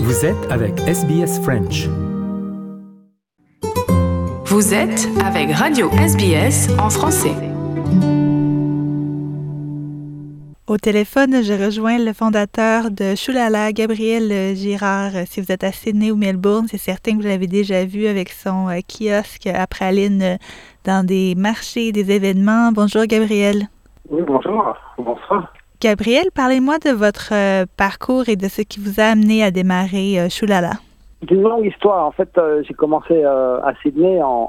Vous êtes avec SBS French. Vous êtes avec Radio SBS en français. Au téléphone, je rejoins le fondateur de Choulala, Gabriel Girard. Si vous êtes à Sydney ou Melbourne, c'est certain que vous l'avez déjà vu avec son kiosque à pralines dans des marchés, des événements. Bonjour Gabriel. Oui, bonjour. Bonsoir. Gabriel, parlez-moi de votre parcours et de ce qui vous a amené à démarrer Choulala. C'est une longue histoire. En fait, j'ai commencé à Sydney en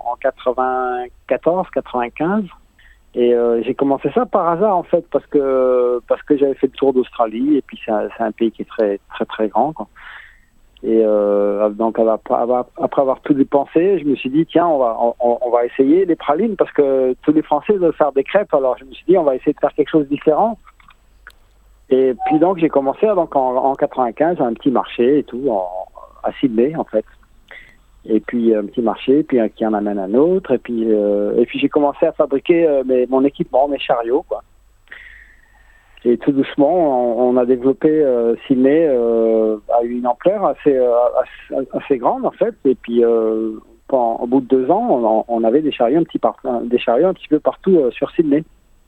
94-95. Et j'ai commencé ça par hasard, en fait, parce que j'avais fait le tour d'Australie. Et puis, c'est un pays qui est très, très, très grand, quoi. Et donc, après avoir tout dépensé, je me suis dit, tiens, on va essayer les pralines, parce que tous les Français veulent faire des crêpes. Alors, je me suis dit, on va essayer de faire quelque chose de différent. Et puis, donc, j'ai commencé en 95 un petit marché et tout, à Sydney, en fait. Et puis un petit marché, puis qui en amène un autre, et puis j'ai commencé à fabriquer mon équipement, mes chariots, quoi. Et tout doucement, on a développé Sydney à une ampleur assez grande, en fait. Et puis au bout de 2 ans, on avait des chariots un petit peu partout sur Sydney.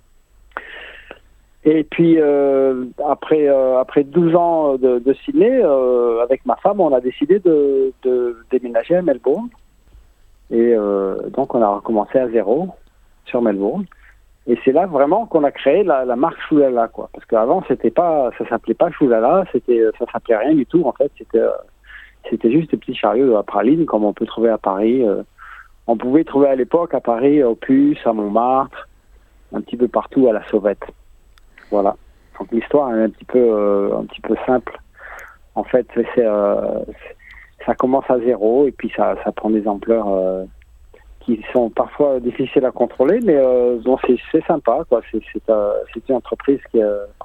Et puis après 12 ans de Sydney, avec ma femme, on a décidé de déménager à Melbourne. Et donc on a recommencé à zéro sur Melbourne. Et c'est là vraiment qu'on a créé la marque Choulala, quoi. Parce qu'avant ça s'appelait pas Choulala, ça s'appelait rien du tout, en fait. C'était juste des petits chariots à pralines comme on peut trouver à Paris. On pouvait trouver à l'époque à Paris, au Puce, à Montmartre, un petit peu partout à la Sauvette. Voilà. Donc l'histoire est un petit peu simple. En fait, ça commence à zéro et puis ça prend des ampleurs qui sont parfois difficiles à contrôler, mais bon, c'est sympa, quoi. C'est une entreprise qui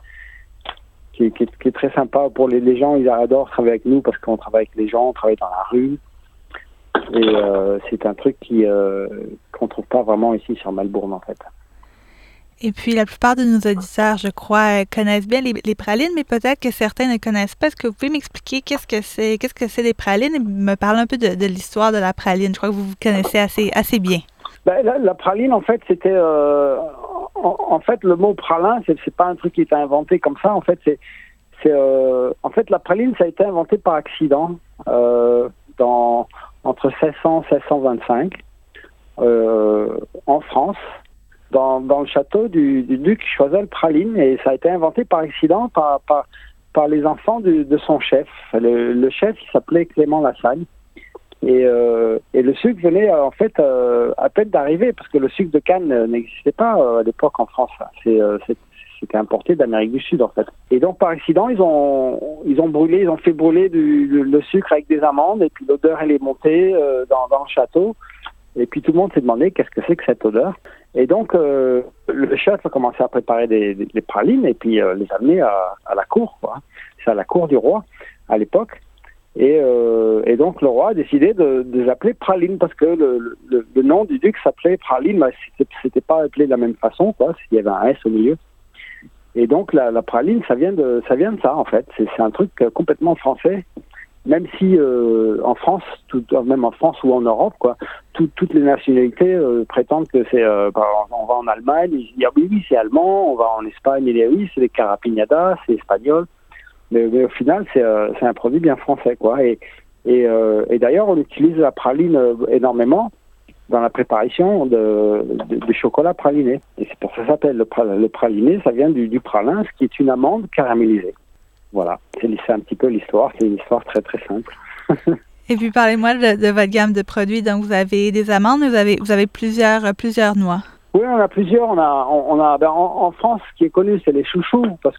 est très sympa pour les gens. Ils adorent travailler avec nous parce qu'on travaille avec les gens, on travaille dans la rue. Et c'est un truc qu'on trouve pas vraiment ici sur Melbourne, en fait. Et puis, la plupart de nos auditeurs, je crois, connaissent bien les pralines, mais peut-être que certains ne connaissent pas. Est-ce que vous pouvez m'expliquer qu'est-ce que c'est des pralines et me parler un peu de l'histoire de la praline? Je crois que vous connaissez assez bien. Ben, la praline, en fait, c'était... en fait, le mot pralin, c'est pas un truc qui a été inventé comme ça. En fait, en fait, la praline, ça a été inventé par accident entre 1600 et 1625 en France. Dans le château du duc Choiseul Praline, et ça a été inventé par accident par les enfants de son chef. Le chef, il s'appelait Clément Lassagne, et le sucre venait en fait à peine d'arriver, parce que le sucre de canne n'existait pas à l'époque en France. C'était importé d'Amérique du Sud, en fait. Et donc par accident, ils ont fait brûler le sucre avec des amandes, et puis l'odeur elle est montée dans le château. Et puis tout le monde s'est demandé qu'est-ce que c'est que cette odeur. Et donc le chef a commencé à préparer des pralines et puis les amener à la cour, quoi. C'est à la cour du roi à l'époque. Et donc le roi a décidé de les appeler pralines parce que le nom du duc s'appelait Praline, mais c'était pas appelé de la même façon, quoi. Il y avait un S au milieu. Et donc la praline, ça vient de ça, en fait. C'est un truc complètement français. Même si en France, même en France ou en Europe, quoi, toutes les nationalités prétendent que c'est. On va en Allemagne, ils disent oui, c'est allemand. On va en Espagne, ils disent oui, c'est les carapignadas, c'est espagnol. Mais au final, c'est un produit bien français, quoi. Et d'ailleurs, on utilise la praline énormément dans la préparation du chocolat praliné. Et c'est pour ça que ça s'appelle le praliné. Ça vient du pralin, ce qui est une amande caramélisée. Voilà, c'est un petit peu l'histoire. C'est une histoire très très simple. Et puis parlez-moi de votre gamme de produits. Donc vous avez des amandes, vous avez plusieurs noix. Oui, on a plusieurs. En France, ce qui est connu, c'est les chouchous, parce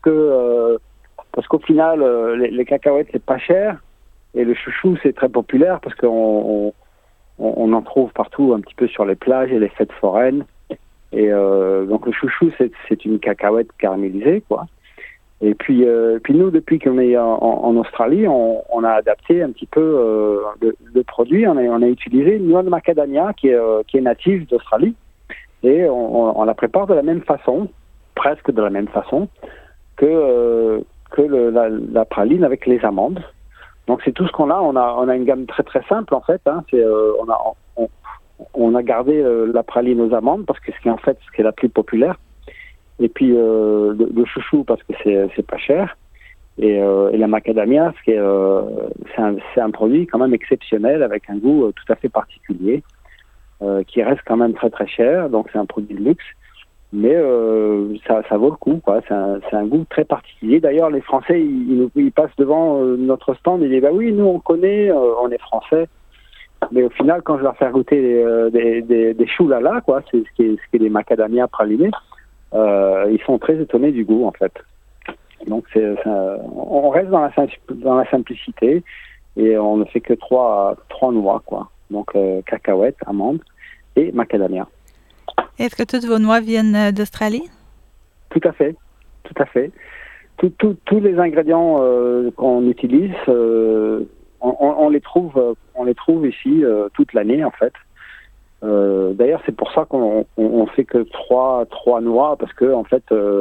qu'au final, les cacahuètes c'est pas cher, et le chouchou c'est très populaire parce qu'on en trouve partout, un petit peu sur les plages et les fêtes foraines. Et donc le chouchou c'est une cacahuète caramélisée, quoi. Et puis nous, depuis qu'on est en Australie, on a adapté un petit peu le produit. On a utilisé une noix de macadamia qui est native d'Australie, et on la prépare de la même façon, presque de la même façon que la praline avec les amandes. Donc c'est tout ce qu'on a. On a une gamme très très simple en fait. Hein. On a gardé la praline aux amandes parce que ce qui est la plus populaire. Et puis le chouchou parce que c'est pas cher. Et la macadamia, c'est un produit quand même exceptionnel avec un goût tout à fait particulier qui reste quand même très très cher. Donc c'est un produit de luxe. Mais ça vaut le coup, quoi. C'est un goût très particulier. D'ailleurs, les Français, ils passent devant notre stand, ils disent bah oui, nous on connaît, on est Français. Mais au final, quand je leur fais goûter des choux-lala, quoi, c'est ce qui est des macadamias pralinés, ils sont très étonnés du goût, en fait. Donc on reste dans la simplicité et on ne fait que trois noix, quoi. Donc cacahuètes, amandes et macadamia. Est-ce que toutes vos noix viennent d'Australie? Tout à fait. Tous les ingrédients qu'on utilise, on les trouve ici toute l'année en fait. D'ailleurs, c'est pour ça qu'on fait que trois noix parce que en fait,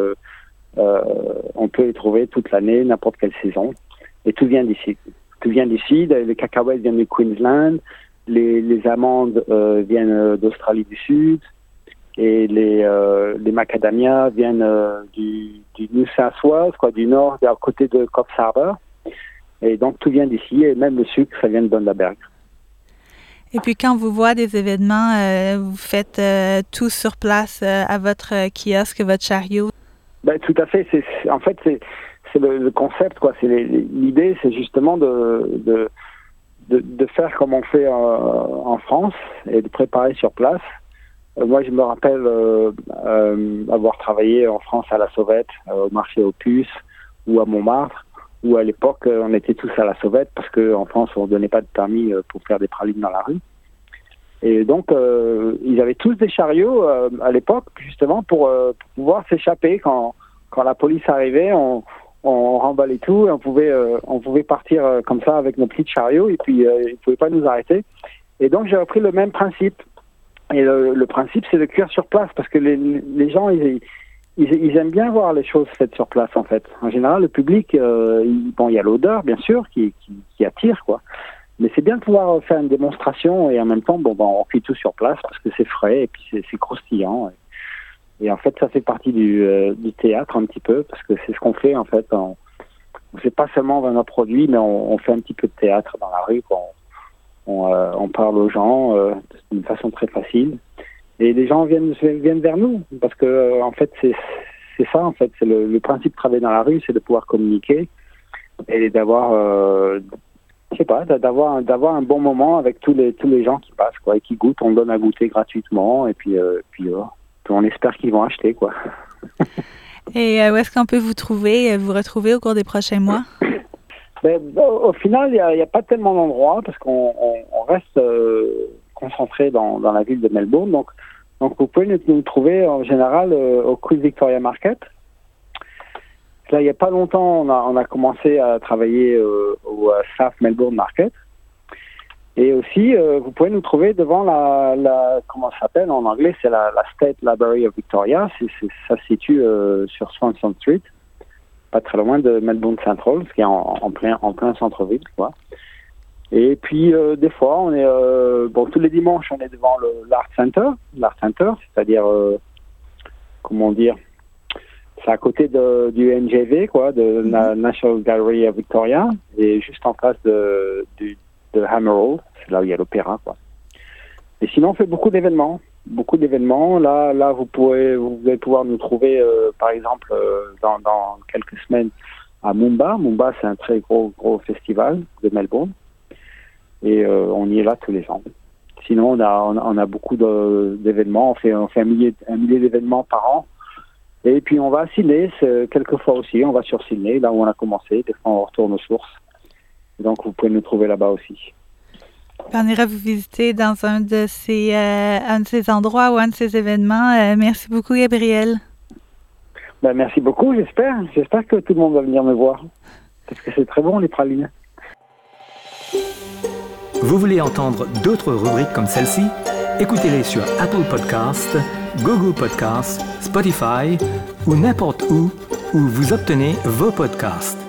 on peut les trouver toute l'année, n'importe quelle saison, et tout vient d'ici. Les cacahuètes viennent du Queensland, les amandes viennent d'Australie du Sud. Et les macadamias viennent du New South Wales, quoi, du nord, à côté de Coffs Harbour. Et donc tout vient d'ici, et même le sucre, ça vient de Bundaberg. Et puis quand vous voyez des événements, vous faites tout sur place à votre kiosque, votre chariot? Ben, tout à fait. C'est le concept, quoi. L'idée, c'est justement de faire comme on fait en France et de préparer sur place. Moi, je me rappelle avoir travaillé en France à la Sauvette, au marché aux puces ou à Montmartre, où à l'époque, on était tous à la Sauvette parce qu'en France, on ne donnait pas de permis pour faire des pralines dans la rue. Et donc, ils avaient tous des chariots à l'époque, justement, pour pouvoir s'échapper. Quand la police arrivait, on remballait tout et on pouvait partir comme ça avec nos petits chariots et puis ils ne pouvaient pas nous arrêter. Et donc, j'ai repris le même principe. Et le principe, c'est de cuire sur place parce que les gens, ils aiment bien voir les choses faites sur place, en fait. En général, le public, il y a l'odeur, bien sûr, qui attire, quoi. Mais c'est bien de pouvoir faire une démonstration et en même temps, on cuit tout sur place parce que c'est frais et puis c'est croustillant. Et en fait, ça fait partie du théâtre un petit peu parce que c'est ce qu'on fait, en fait. On fait pas seulement vendre nos produits, mais on fait un petit peu de théâtre dans la rue, quoi. On parle aux gens d'une façon très facile et les gens viennent vers nous parce que en fait c'est ça en fait, c'est le principe de travailler dans la rue, c'est de pouvoir communiquer et d'avoir d'avoir un bon moment avec tous les gens qui passent, quoi, et qui goûtent. On donne à goûter gratuitement et puis on espère qu'ils vont acheter, quoi. Et où est-ce qu'on peut vous retrouver au cours des prochains mois? Au final, il n'y a pas tellement d'endroits parce qu'on reste concentré dans la ville de Melbourne. Donc vous pouvez nous trouver en général au Queen Victoria Market. Là, il n'y a pas longtemps, on a commencé à travailler au South Melbourne Market. Et aussi, vous pouvez nous trouver devant la comment ça s'appelle en anglais, c'est la State Library of Victoria. Ça se situe sur Swanson Street, pas très loin de Melbourne Central, ce qui est en plein centre-ville, quoi. Et puis des fois, on est tous les dimanches, on est devant l'Art Center, c'est-à-dire comment dire, c'est à côté du NGV, quoi, de National Gallery of Victoria, et juste en face de Hammer Hall, c'est là où il y a l'opéra, quoi. Et sinon, on fait beaucoup d'événements. Là, vous allez pouvoir nous trouver, par exemple, dans quelques semaines à Moomba. Moomba, c'est un très gros festival de Melbourne. Et on y est là tous les ans. Sinon, on a beaucoup d'événements. On fait un millier d'événements par an. Et puis, on va à Sydney, quelquefois aussi. On va sur Sydney, là où on a commencé. Des fois, on retourne aux sources. Donc, vous pouvez nous trouver là-bas aussi. On ira vous visiter dans un de ces endroits ou un de ces événements. Merci beaucoup, Gabriel. Merci beaucoup, j'espère. J'espère que tout le monde va venir me voir. Parce que c'est très bon, les pralines. Vous voulez entendre d'autres rubriques comme celle-ci? Écoutez-les sur Apple Podcasts, Google Podcasts, Spotify ou n'importe où vous obtenez vos podcasts.